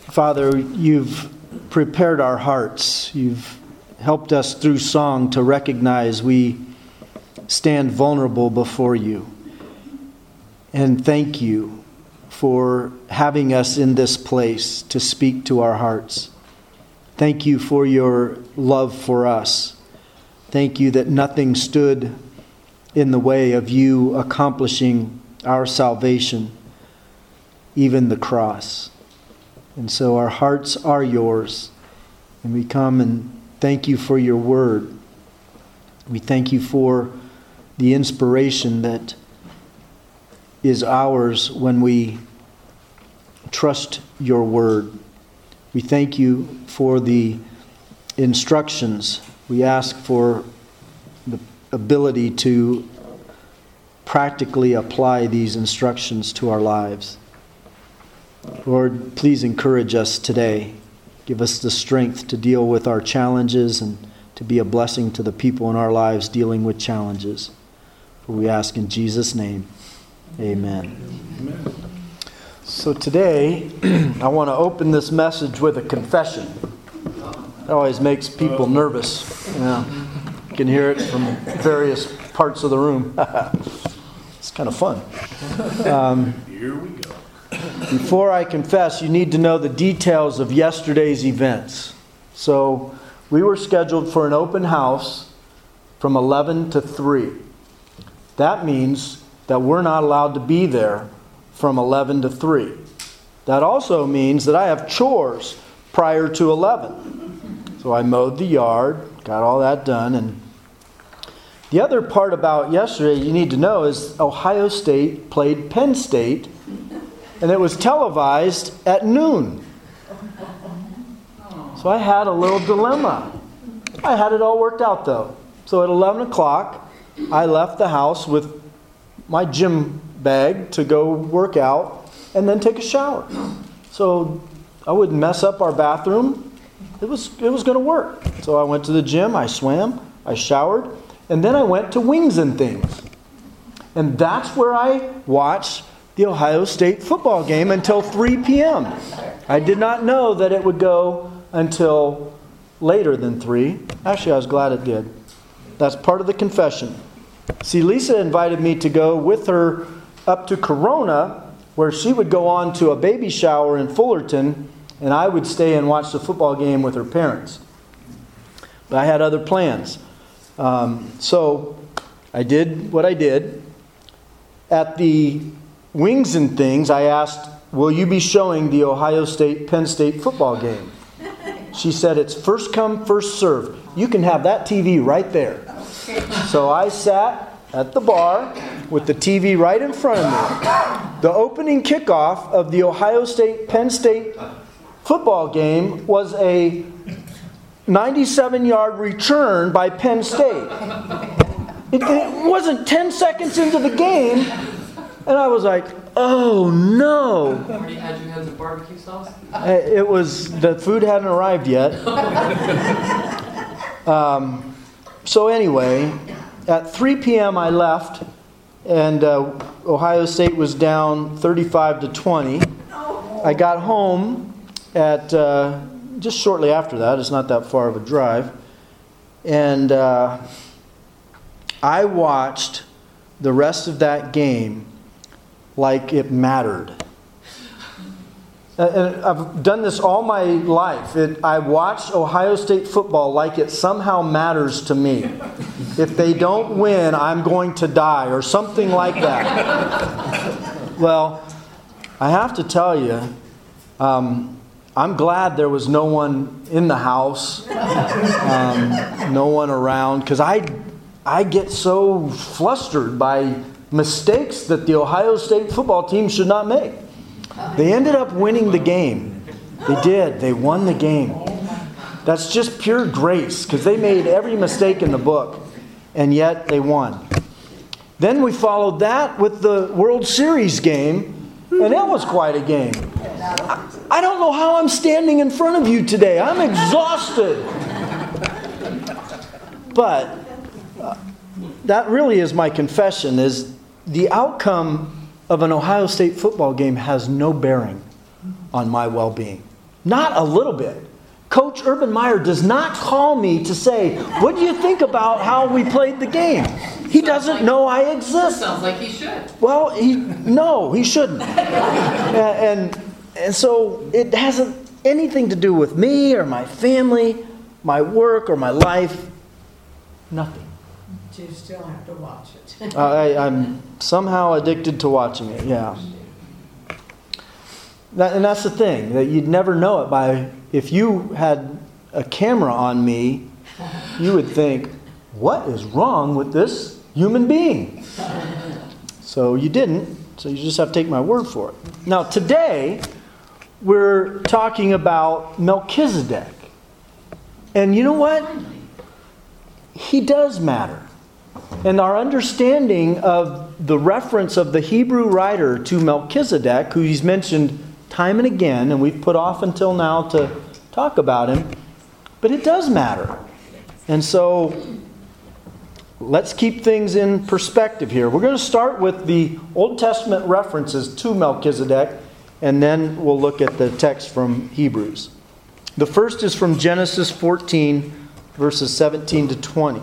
Father, you've prepared our hearts. You've helped us through song to recognize we stand vulnerable before you. And thank you for having us in this place to speak to our hearts. Thank you for your love for us. Thank you that nothing stood in the way of you accomplishing our salvation, even the cross. And so our hearts are yours, and we come and thank you for your word. We thank you for the inspiration that is ours when we trust your word. We thank you for the instructions. We ask for the ability to practically apply these instructions to our lives. Lord, please encourage us today. Give us the strength to deal with our challenges and to be a blessing to the people in our lives dealing with challenges. For we ask in Jesus' name, amen. Amen. So today, I want to open this message with a confession. It always makes people nervous. You can hear it from various parts of the room. It's kind of fun. Here we go. Before I confess, you need to know the details of yesterday's events. So we were scheduled for an open house from 11 to 3. That means that we're not allowed to be there from 11 to 3. That also means that I have chores prior to 11. So I mowed the yard, got all that done. And the other part about yesterday you need to know is Ohio State played Penn State, and it was televised at noon. So I had a little dilemma. I had it all worked out though. So at 11 o'clock, I left the house with my gym bag to go work out and then take a shower. So I wouldn't mess up our bathroom. It was going to work. So I went to the gym, I swam, I showered, and then I went to Wings and Things. And that's where I watched the Ohio State football game until 3 p.m. I did not know that it would go until later than 3. Actually, I was glad it did. That's part of the confession. See, Lisa invited me to go with her up to Corona, where she would go on to a baby shower in Fullerton, and I would stay and watch the football game with her parents. But I had other plans. So I did what I did. At the Wings and Things, I asked, will you be showing the Ohio State-Penn State football game? She said, it's first come, first serve. You can have that TV right there. So I sat at the bar with the TV right in front of me. The opening kickoff of the Ohio State-Penn State football game was a 97-yard return by Penn State. It wasn't 10 seconds into the game, and I was like, oh no. Had you had some barbecue sauce? The food hadn't arrived yet. So anyway, at 3 p.m. I left, and Ohio State was down 35 to 20. I got home at just shortly after that. It's not that far of a drive. And I watched the rest of that game like it mattered. And I've done this all my life. I watch Ohio State football like it somehow matters to me. If they don't win, I'm going to die, or something like that. Well, I have to tell you, I'm glad there was no one in the house, no one around, because I get so flustered by mistakes that the Ohio State football team should not make. They ended up winning the game. They did. They won the game. That's just pure grace, because they made every mistake in the book, and yet they won. Then we followed that with the World Series game, and it was quite a game. I don't know how I'm standing in front of you today. I'm exhausted. But that really is my confession, is the outcome of an Ohio State football game has no bearing on my well-being. Not a little bit. Coach Urban Meyer does not call me to say, what do you think about how we played the game? He doesn't know I exist. Sounds like he should. Well, he shouldn't. And so it hasn't anything to do with me or my family, my work or my life. Nothing. You still have to watch it. I'm somehow addicted to watching it, yeah. And that's the thing, that you'd never know it by... If you had a camera on me, you would think, what is wrong with this human being? So you didn't, so you just have to take my word for it. Now today, we're talking about Melchizedek. And you know what? He does matter. And our understanding of the reference of the Hebrew writer to Melchizedek, who he's mentioned time and again, and we've put off until now to talk about him, but it does matter. And so let's keep things in perspective here. We're going to start with the Old Testament references to Melchizedek, and then we'll look at the text from Hebrews. The first is from Genesis 14, verses 17 to 20.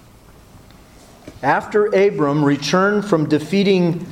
After Abram returned from defeating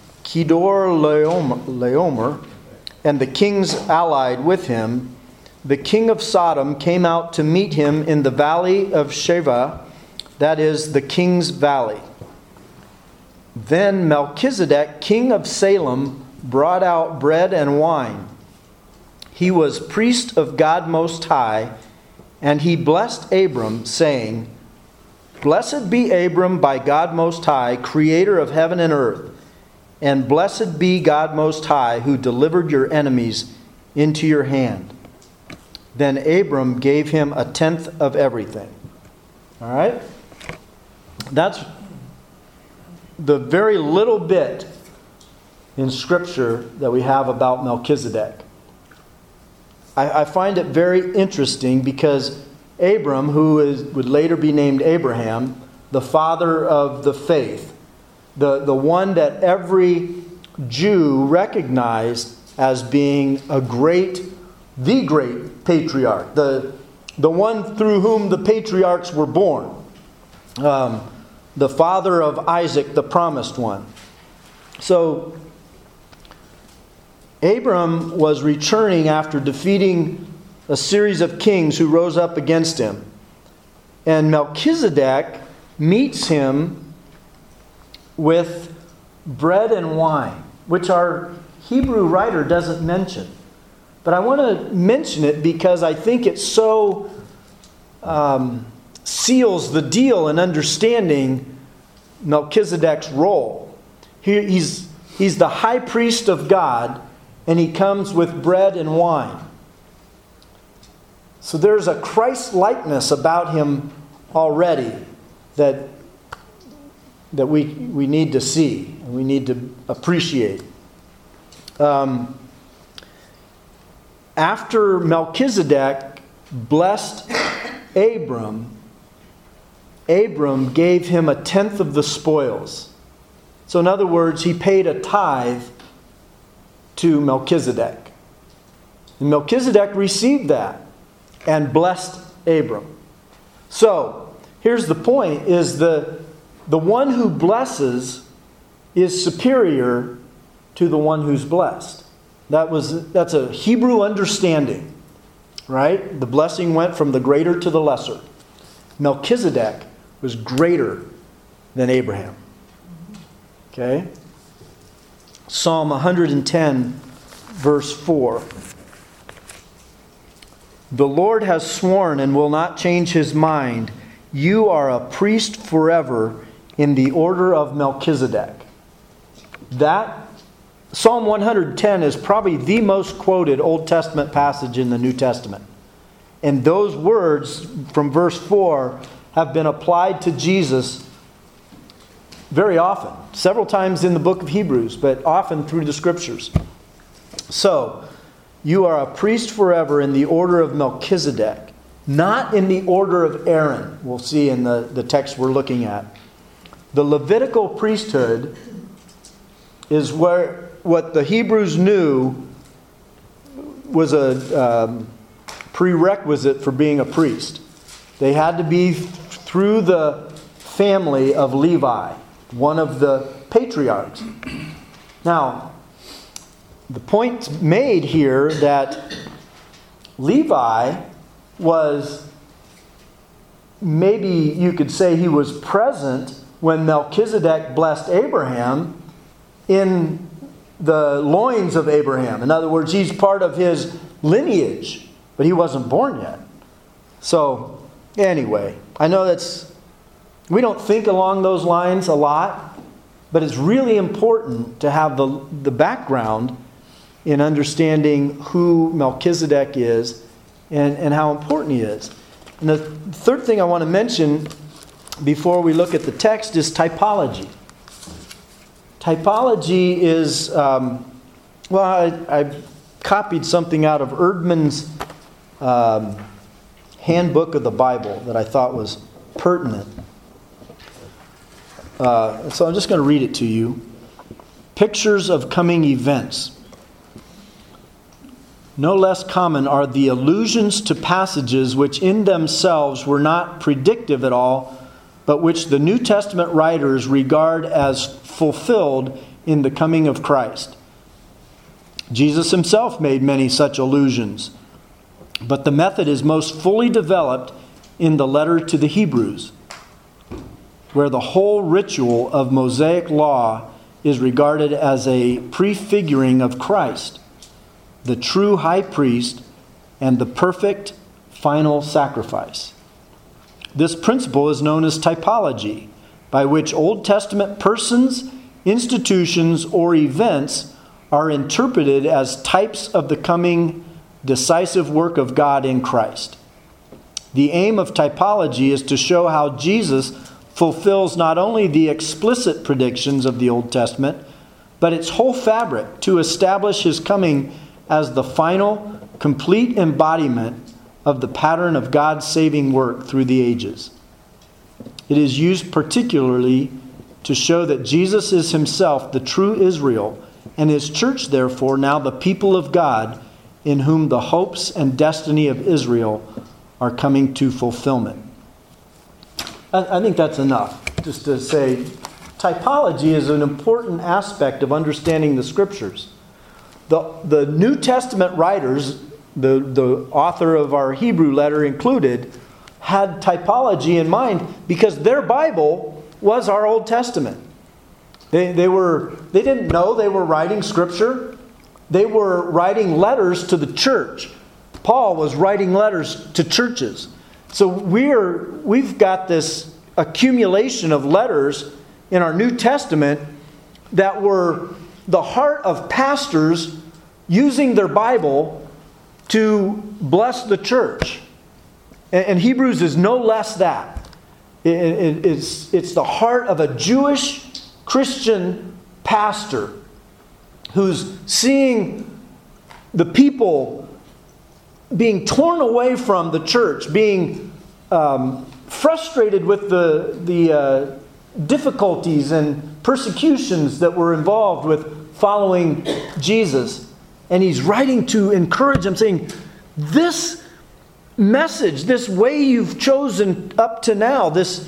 Kedorlaomer and the kings allied with him, the king of Sodom came out to meet him in the valley of Sheva, that is, the king's valley. Then Melchizedek, king of Salem, brought out bread and wine. He was priest of God Most High, and he blessed Abram, saying, Blessed be Abram by God Most High, creator of heaven and earth. And blessed be God Most High, who delivered your enemies into your hand. Then Abram gave him 1/10 of everything. All right? That's the very little bit in Scripture that we have about Melchizedek. I find it very interesting because Abram, who would later be named Abraham, the father of the faith, the one that every Jew recognized as being the great patriarch, the one through whom the patriarchs were born, the father of Isaac, the promised one. So Abram was returning after defeating a series of kings who rose up against him. And Melchizedek meets him with bread and wine, which our Hebrew writer doesn't mention. But I want to mention it because I think it so seals the deal in understanding Melchizedek's role. He's the high priest of God, and he comes with bread and wine. So there's a Christ-likeness about him already that we need to see and we need to appreciate. After Melchizedek blessed Abram gave him 1/10 of the spoils. So in other words, he paid a tithe to Melchizedek. And Melchizedek received that and blessed Abram. So here's the point, is the one who blesses is superior to the one who's blessed. That's a Hebrew understanding, right? The blessing went from the greater to the lesser. Melchizedek was greater than Abraham. Okay? Psalm 110, verse 4. The Lord has sworn and will not change his mind. You are a priest forever in the order of Melchizedek. That Psalm 110 is probably the most quoted Old Testament passage in the New Testament. And those words from verse 4 have been applied to Jesus very often. Several times in the book of Hebrews, but often through the Scriptures. So, you are a priest forever in the order of Melchizedek, not in the order of Aaron. We'll see in the text we're looking at. The Levitical priesthood is what the Hebrews knew was a prerequisite for being a priest. They had to be through the family of Levi, one of the patriarchs. Now, the point made here that Levi was, maybe you could say he was present when Melchizedek blessed Abraham in the loins of Abraham. In other words, he's part of his lineage, but he wasn't born yet. So, anyway, I know we don't think along those lines a lot, but it's really important to have the background in understanding who Melchizedek is and how important he is. And the third thing I want to mention before we look at the text is typology. Typology is, I copied something out of Erdman's Handbook of the Bible that I thought was pertinent. So I'm just going to read it to you. Pictures of coming events. No less common are the allusions to passages which in themselves were not predictive at all, but which the New Testament writers regard as fulfilled in the coming of Christ. Jesus himself made many such allusions, but the method is most fully developed in the letter to the Hebrews, where the whole ritual of Mosaic law is regarded as a prefiguring of Christ, the true high priest and the perfect final sacrifice. This principle is known as typology, by which Old Testament persons, institutions, or events are interpreted as types of the coming decisive work of God in Christ. The aim of typology is to show how Jesus fulfills not only the explicit predictions of the Old Testament, but its whole fabric to establish his coming as the final, complete embodiment of the pattern of God's saving work through the ages. It is used particularly to show that Jesus is himself the true Israel, and his church, therefore, now the people of God, in whom the hopes and destiny of Israel are coming to fulfillment. I think that's enough, just to say typology is an important aspect of understanding the Scriptures. The New Testament writers, the author of our Hebrew letter included, had typology in mind because their Bible was our Old Testament. They didn't know they were writing Scripture. They were writing letters to the church. Paul was writing letters to churches. So we've got this accumulation of letters in our New Testament that were the heart of pastors using their Bible to bless the church. And Hebrews is no less that. It's the heart of a Jewish Christian pastor who's seeing the people being torn away from the church, being frustrated with the difficulties and persecutions that were involved with following Jesus. And he's writing to encourage them, saying, this message, this way you've chosen up to now, this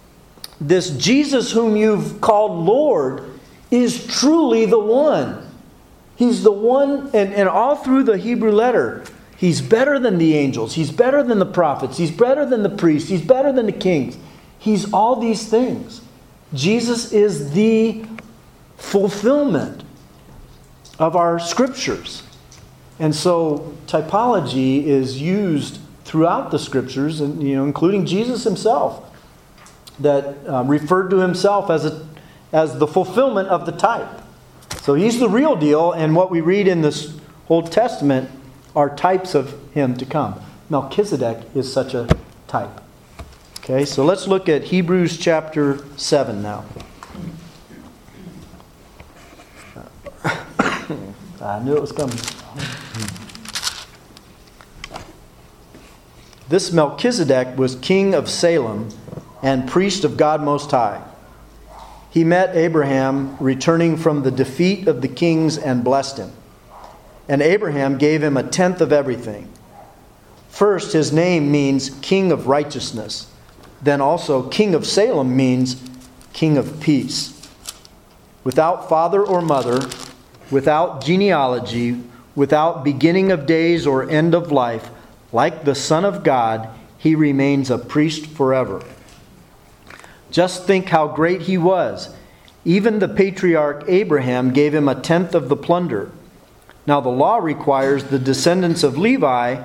Jesus whom you've called Lord, is truly the one. He's the one, and all through the Hebrew letter, he's better than the angels. He's better than the prophets. He's better than the priests. He's better than the kings. He's all these things. Jesus is the fulfillment of our Scriptures. And so typology is used throughout the Scriptures, and including Jesus himself, that referred to himself as the fulfillment of the type. So he's the real deal, and what we read in this Old Testament are types of him to come. Melchizedek is such a type. Okay, so let's look at Hebrews chapter 7 now. I knew it was coming. This Melchizedek was king of Salem and priest of God Most High. He met Abraham returning from the defeat of the kings and blessed him. and Abraham gave him a tenth of everything. First, his name means King of Righteousness. Then also, King of Salem means King of Peace. Without father or mother, without genealogy, without beginning of days or end of life, like the Son of God, he remains a priest forever. Just think how great he was. Even the patriarch Abraham gave him a tenth of the plunder. Now the law requires the descendants of Levi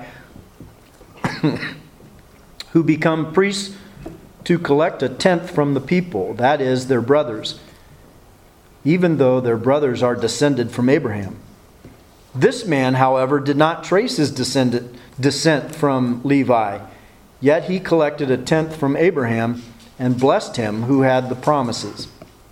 who become priests to collect a tenth from the people, that is, their brothers, even though their brothers are descended from Abraham. This man, however, did not trace his descent from Levi, yet he collected a tenth from Abraham and blessed him who had the promises.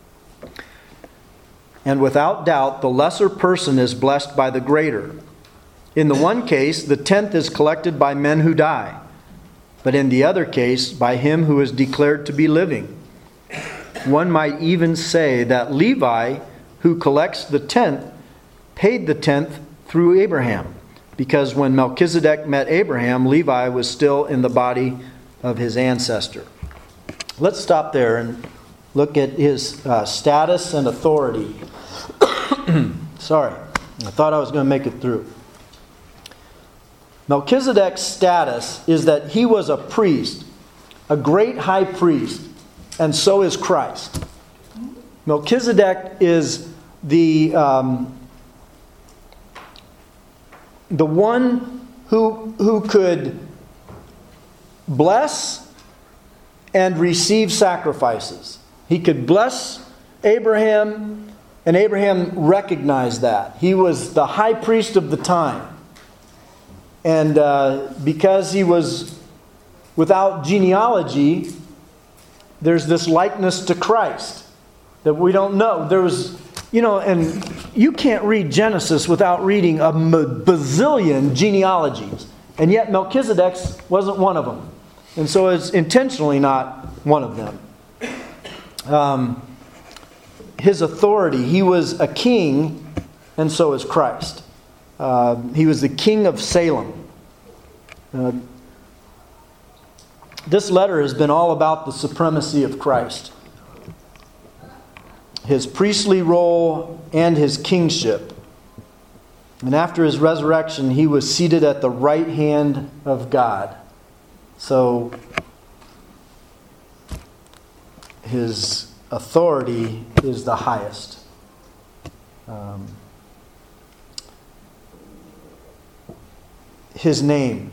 And without doubt, the lesser person is blessed by the greater. In the one case, the tenth is collected by men who die, but in the other case, by him who is declared to be living. One might even say that Levi, who collects the tenth, paid the tenth through Abraham, because when Melchizedek met Abraham, Levi was still in the body of his ancestor. Let's stop there and look at his status and authority. Sorry, I thought I was going to make it through. Melchizedek's status is that he was a priest, a great high priest, and so is Christ. Melchizedek is the one who could bless and receive sacrifices. He could bless Abraham, and Abraham recognized that. He was the high priest of the time. And because he was without genealogy, there's this likeness to Christ that we don't know. There was, and you can't read Genesis without reading a bazillion genealogies. And yet Melchizedek's wasn't one of them. And so it's intentionally not one of them. His authority, he was a king, and so is Christ. He was the king of Salem. This letter has been all about the supremacy of Christ, his priestly role and his kingship. And after his resurrection, he was seated at the right hand of God. So his authority is the highest. His name.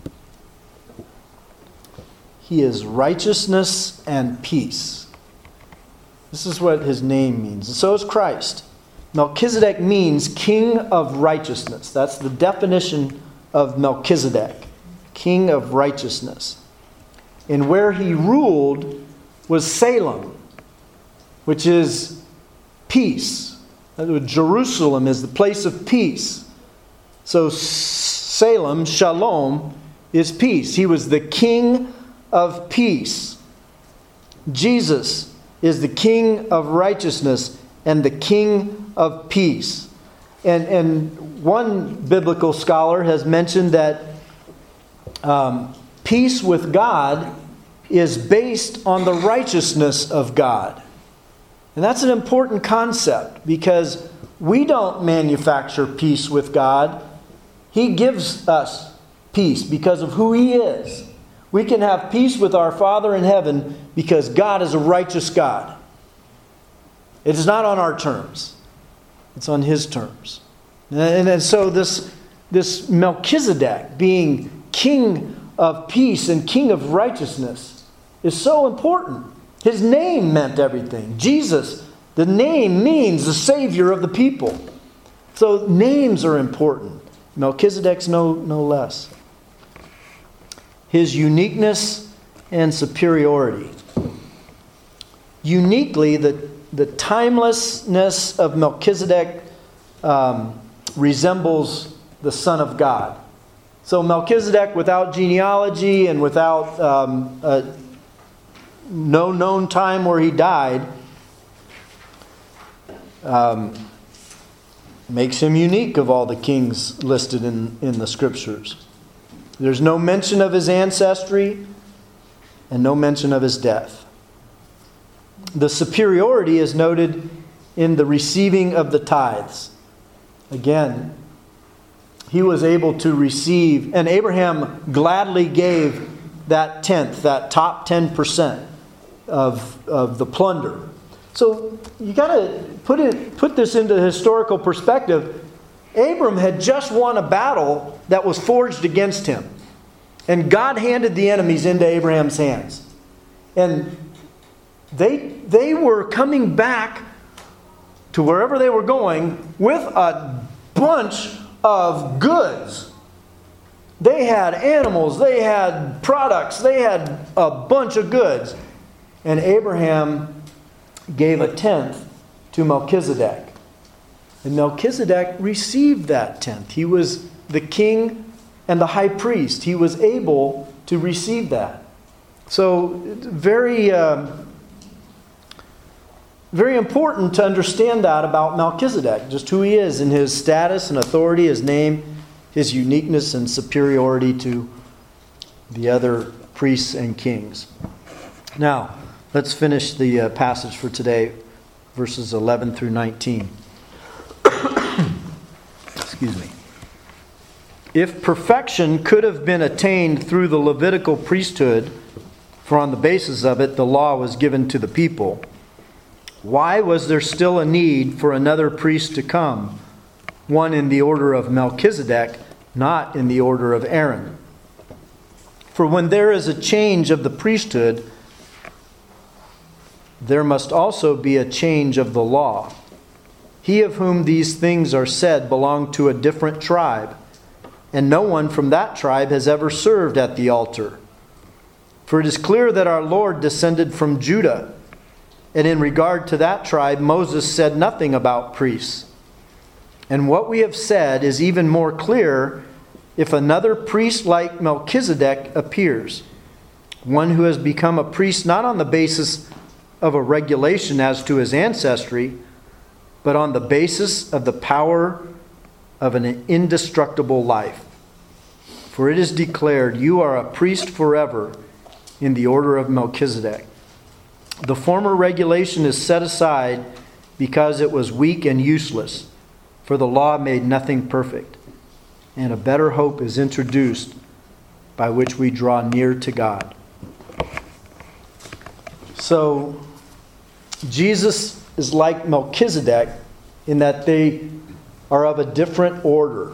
He is righteousness and peace. This is what his name means. And so is Christ. Melchizedek means king of righteousness. That's the definition of Melchizedek. King of righteousness. And where he ruled was Salem, which is peace. Jerusalem is the place of peace. So Salem, Shalom, is peace. He was the king of peace. Jesus is the king of righteousness and the king of peace. And one biblical scholar has mentioned that peace with God is based on the righteousness of God. And that's an important concept because we don't manufacture peace with God. He gives us peace because of who He is. We can have peace with our Father in heaven because God is a righteous God. It is not on our terms. It's on His terms. And so this Melchizedek being king of peace and king of righteousness is so important. His name meant everything. Jesus, the name means the Savior of the people. So names are important. Melchizedek's no less. His uniqueness and superiority. Uniquely, the timelessness of Melchizedek resembles the Son of God. So Melchizedek, without genealogy and without no known time where he died, Makes him unique of all the kings listed in the scriptures. There's no mention of his ancestry and no mention of his death. The superiority is noted in the receiving of the tithes. Again, he was able to receive, and Abraham gladly gave that tenth, that top 10% of the plunder. So you got to put this into historical perspective. Abram had just won a battle that was forged against him. And God handed the enemies into Abraham's hands. And they were coming back to wherever they were going with a bunch of goods. They had animals, they had products, they had a bunch of goods. And Abraham gave a tenth to Melchizedek. And Melchizedek received that tenth. He was the king and the high priest. He was able to receive that. So very, very important to understand that about Melchizedek, just who he is in his status and authority, his name, his uniqueness and superiority to the other priests and kings. Now, let's finish the passage for today, verses 11 through 19. Excuse me. If perfection could have been attained through the Levitical priesthood, for on the basis of it the law was given to the people, why was there still a need for another priest to come, one in the order of Melchizedek, not in the order of Aaron? For when there is a change of the priesthood, there must also be a change of the law. He of whom these things are said belonged to a different tribe, and no one from that tribe has ever served at the altar. For it is clear that our Lord descended from Judah, and in regard to that tribe, Moses said nothing about priests. And what we have said is even more clear if another priest like Melchizedek appears, one who has become a priest not on the basis of a regulation as to his ancestry, but on the basis of the power of an indestructible life. For it is declared, you are a priest forever in the order of Melchizedek. The former regulation is set aside because it was weak and useless, for the law made nothing perfect. And a better hope is introduced by which we draw near to God. So, Jesus is like Melchizedek in that they are of a different order.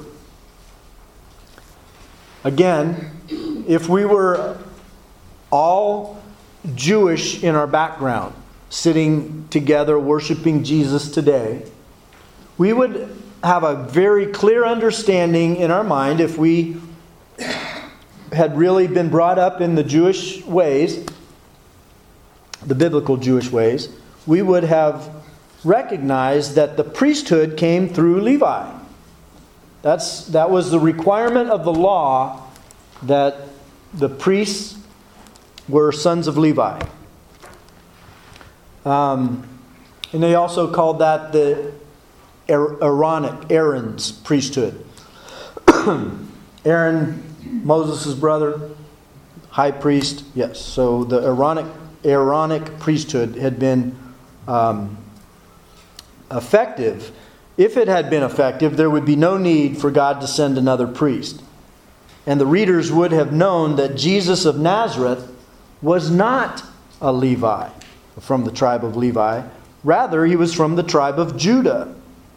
Again, if we were all Jewish in our background, sitting together worshiping Jesus today, we would have a very clear understanding in our mind, if we had really been brought up in the Jewish ways, the biblical Jewish ways, we would have recognized that the priesthood came through Levi. That was the requirement of the law, that the priests were sons of Levi. And they also called that the Aaron's priesthood. Aaron, Moses' brother, high priest. Yes, so the Aaronic priesthood had been effective. If it had been effective, there would be no need for God to send another priest. And the readers would have known that Jesus of Nazareth was not a Levi, from the tribe of Levi. Rather, he was from the tribe of Judah.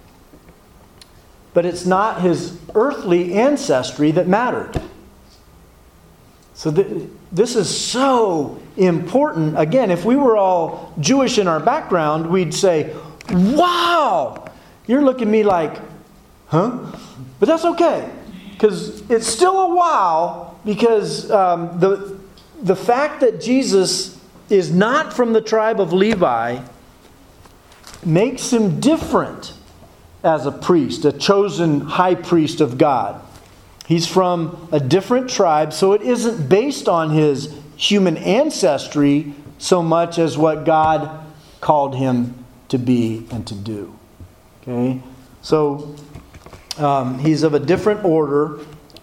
But it's not his earthly ancestry that mattered. So this is so important. Again, if we were all Jewish in our background, we'd say, wow! You're looking at me like, huh? But that's okay. Because it's still a wow, because the fact that Jesus is not from the tribe of Levi makes him different as a priest, a chosen high priest of God. He's from a different tribe, so it isn't based on his human ancestry so much as what God called him to be and to do. Okay? So he's of a different order.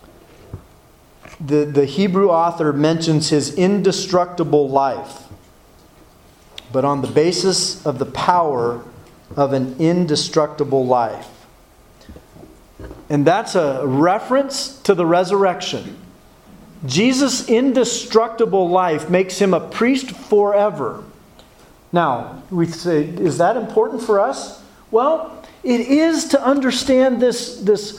The Hebrew author mentions his indestructible life, but on the basis of the power of an indestructible life. And that's a reference to the resurrection. Jesus' indestructible life makes him a priest forever. Now, we say, is that important for us? Well, it is to understand this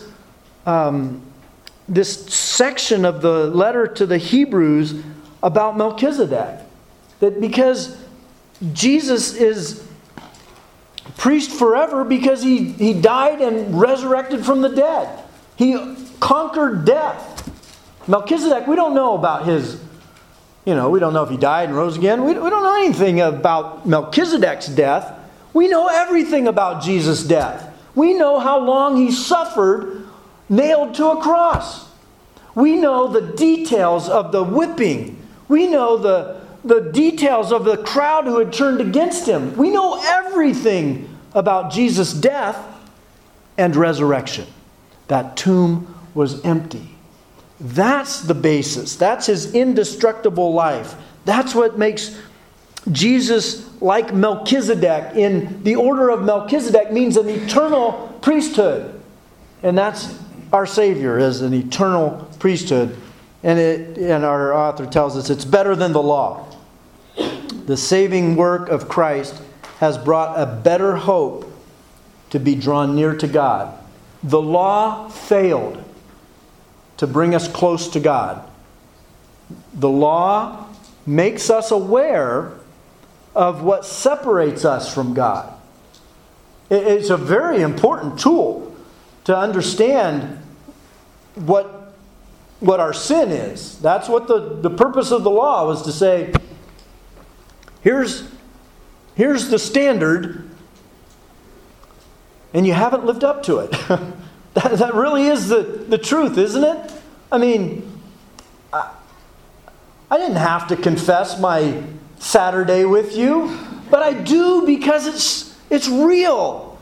section of the letter to the Hebrews about Melchizedek. That because Jesus is priest forever because he died and resurrected from the dead. He conquered death. Melchizedek, we don't know about his, we don't know if he died and rose again. We don't know anything about Melchizedek's death. We know everything about Jesus' death. We know how long he suffered nailed to a cross. We know the details of the whipping. We know the details of the crowd who had turned against him. We know everything about Jesus' death and resurrection. That tomb was empty. That's the basis. That's his indestructible life. That's what makes Jesus like Melchizedek. In the order of Melchizedek means an eternal priesthood. And that's our Savior as an eternal priesthood. And our author tells us it's better than the law. The saving work of Christ has brought a better hope to be drawn near to God. The law failed to bring us close to God. The law makes us aware of what separates us from God. It's a very important tool to understand what our sin is. That's what the purpose of the law was, to say, here's the standard, and you haven't lived up to it. That really is the truth, isn't it? I mean, I didn't have to confess my Saturday with you, but I do because it's real.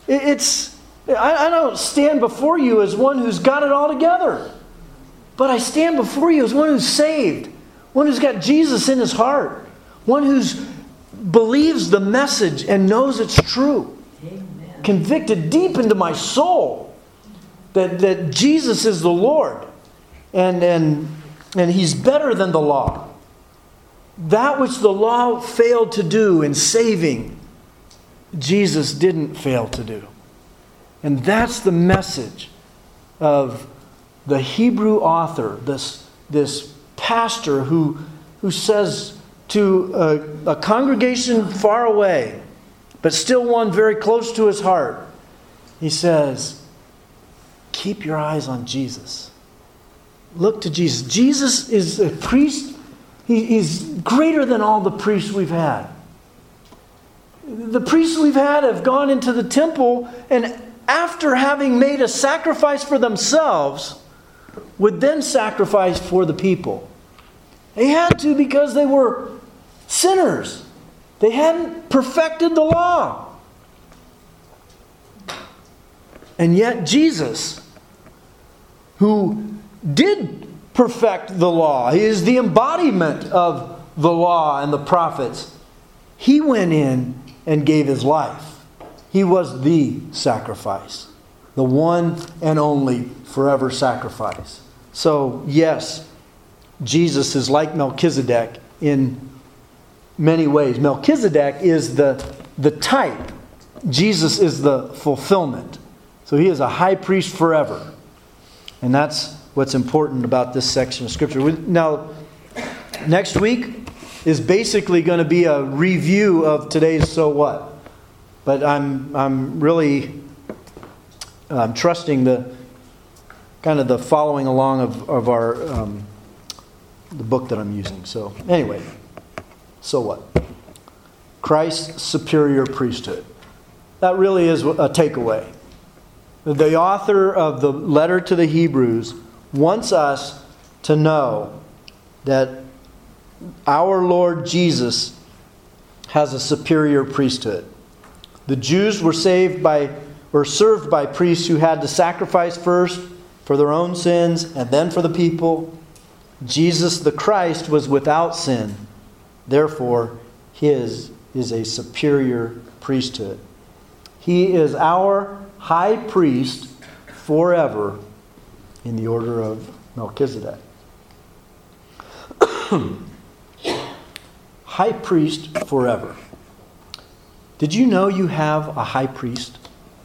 I don't stand before you as one who's got it all together, but I stand before you as one who's saved, one who's got Jesus in his heart, one who believes the message and knows it's true. Amen. Convicted deep into my soul that Jesus is the Lord, and he's better than the law. That which the law failed to do in saving, Jesus didn't fail to do. And that's the message of the Hebrew author, this pastor who says to a congregation far away, but still one very close to his heart, he says, keep your eyes on Jesus. Look to Jesus. Jesus is a priest. He's greater than all the priests we've had. The priests we've had have gone into the temple, and after having made a sacrifice for themselves, would then sacrifice for the people. They had to because they were sinners. They hadn't perfected the law. And yet Jesus, who did perfect the law, he is the embodiment of the law and the prophets, he went in and gave his life. He was the sacrifice, the one and only forever sacrifice. So, yes, Jesus is like Melchizedek in many ways. Melchizedek is the type. Jesus is the fulfillment. So he is a high priest forever. And that's what's important about this section of Scripture. Now, next week is basically going to be a review of today's So What. But I'm really trusting the following along of our the book that I'm using. So anyway, so what? Christ's superior priesthood. That really is a takeaway. The author of the letter to the Hebrews wants us to know that our Lord Jesus has a superior priesthood. The Jews were were served by priests who had to sacrifice first for their own sins and then for the people. Jesus the Christ was without sin. Therefore, his is a superior priesthood. He is our high priest forever in the order of Melchizedek. High priest forever. Did you know you have a high priest?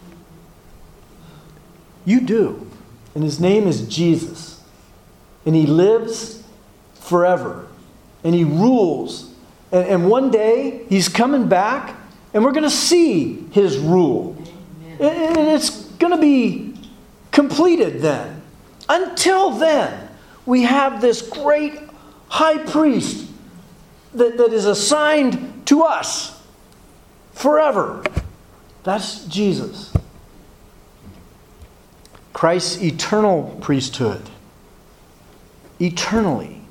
You do. And his name is Jesus. And he lives forever. And he rules. And one day he's coming back and we're going to see his rule. And it's going to be completed then. Until then, we have this great high priest that is assigned to us forever. That's Jesus. Christ's eternal priesthood. Eternally.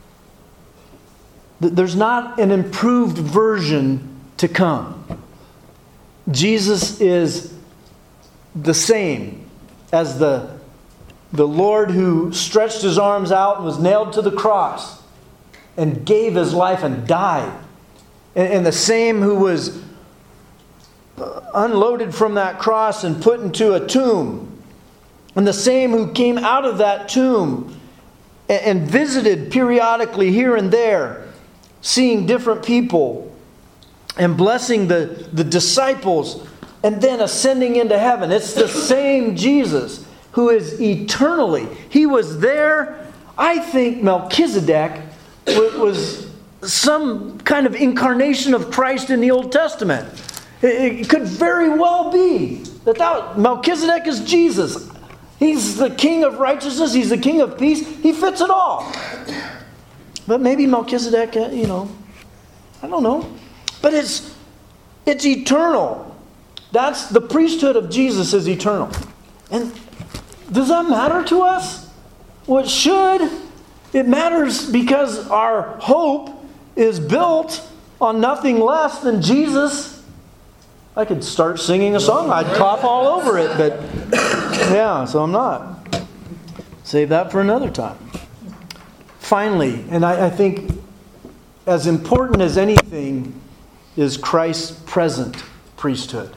There's not an improved version to come. Jesus is the same as the Lord who stretched his arms out and was nailed to the cross and gave his life and died. And the same who was unloaded from that cross and put into a tomb. And the same who came out of that tomb and visited periodically here and there, seeing different people and blessing the disciples and then ascending into heaven. It's the same Jesus who is eternally. He was there. I think Melchizedek was some kind of incarnation of Christ in the Old Testament. It could very well be that Melchizedek is Jesus. He's the king of righteousness. He's the king of peace. He fits it all. But maybe Melchizedek, I don't know. But it's eternal. That's the priesthood of Jesus is eternal. And does that matter to us? Well, it should. It matters because our hope is built on nothing less than Jesus. I could start singing a song. I'd cough all over it, but yeah, so I'm not. Save that for another time. Finally, and I think as important as anything is Christ's present priesthood.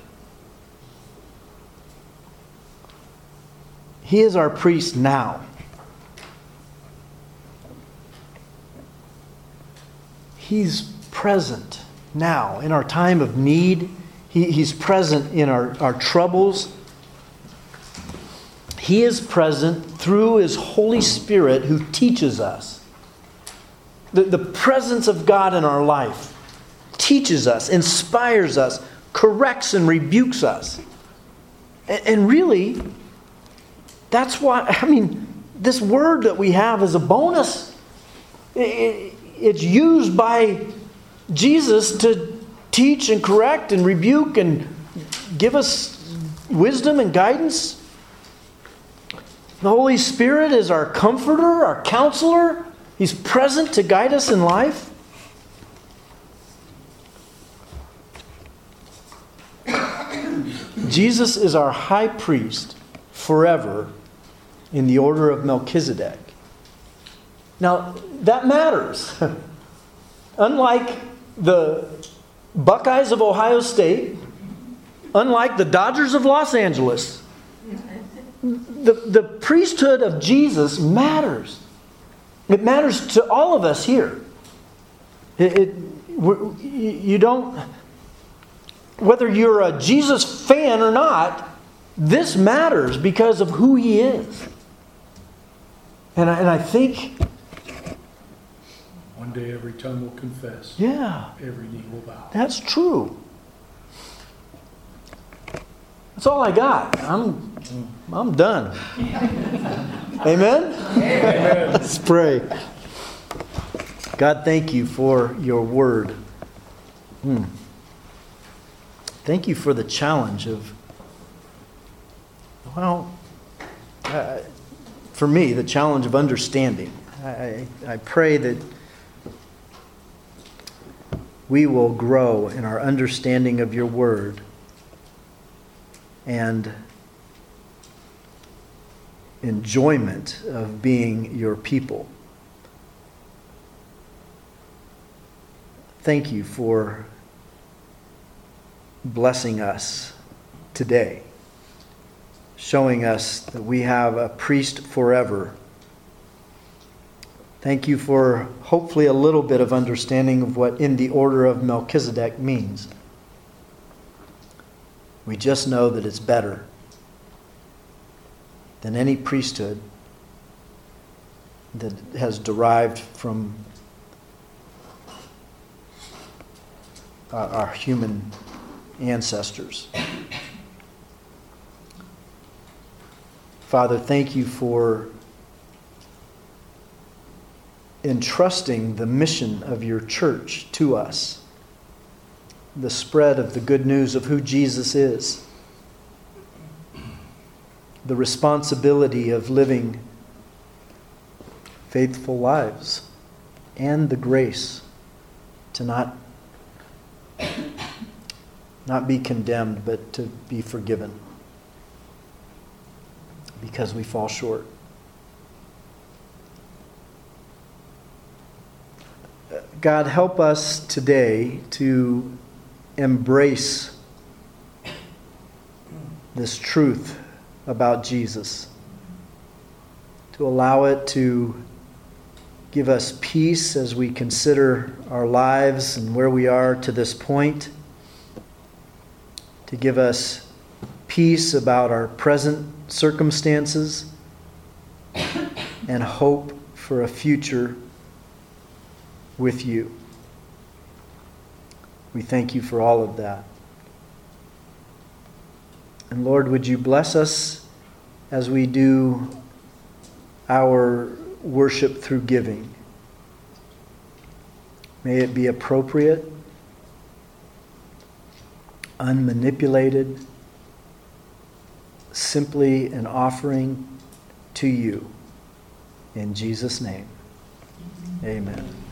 He is our priest now. He's present now in our time of need. He's present in our troubles. He is present through His Holy Spirit who teaches us. The presence of God in our life teaches us, inspires us, corrects and rebukes us. And really, that's why, this word that we have is a bonus. It's used by Jesus to teach and correct and rebuke and give us wisdom and guidance. The Holy Spirit is our comforter, our counselor. He's present to guide us in life. Jesus is our high priest forever in the order of Melchizedek. Now, that matters. Unlike the Buckeyes of Ohio State, unlike the Dodgers of Los Angeles, the priesthood of Jesus matters. It matters to all of us here. You don't, whether you're a Jesus fan or not, this matters because of who He is. And I think one day every tongue will confess. Yeah. Every knee will bow. That's true. That's all I got. I'm done. Amen? Amen. Let's pray. God, thank you for your word. Thank you for the challenge of, for me, the challenge of understanding. I pray that we will grow in our understanding of your word. and enjoyment of being your people. Thank you for blessing us today, showing us that we have a priest forever. Thank you for hopefully a little bit of understanding of what in the order of Melchizedek means. We just know that it's better than any priesthood that has derived from our human ancestors. Father, thank you for entrusting the mission of your church to us, the spread of the good news of who Jesus is, the responsibility of living faithful lives, and the grace to not be condemned, but to be forgiven because we fall short. God, help us today to embrace this truth about Jesus, to allow it to give us peace as we consider our lives and where we are to this point, to give us peace about our present circumstances and hope for a future with you. We thank you for all of that. And Lord, would you bless us as we do our worship through giving? May it be appropriate, unmanipulated, simply an offering to you. In Jesus' name, amen.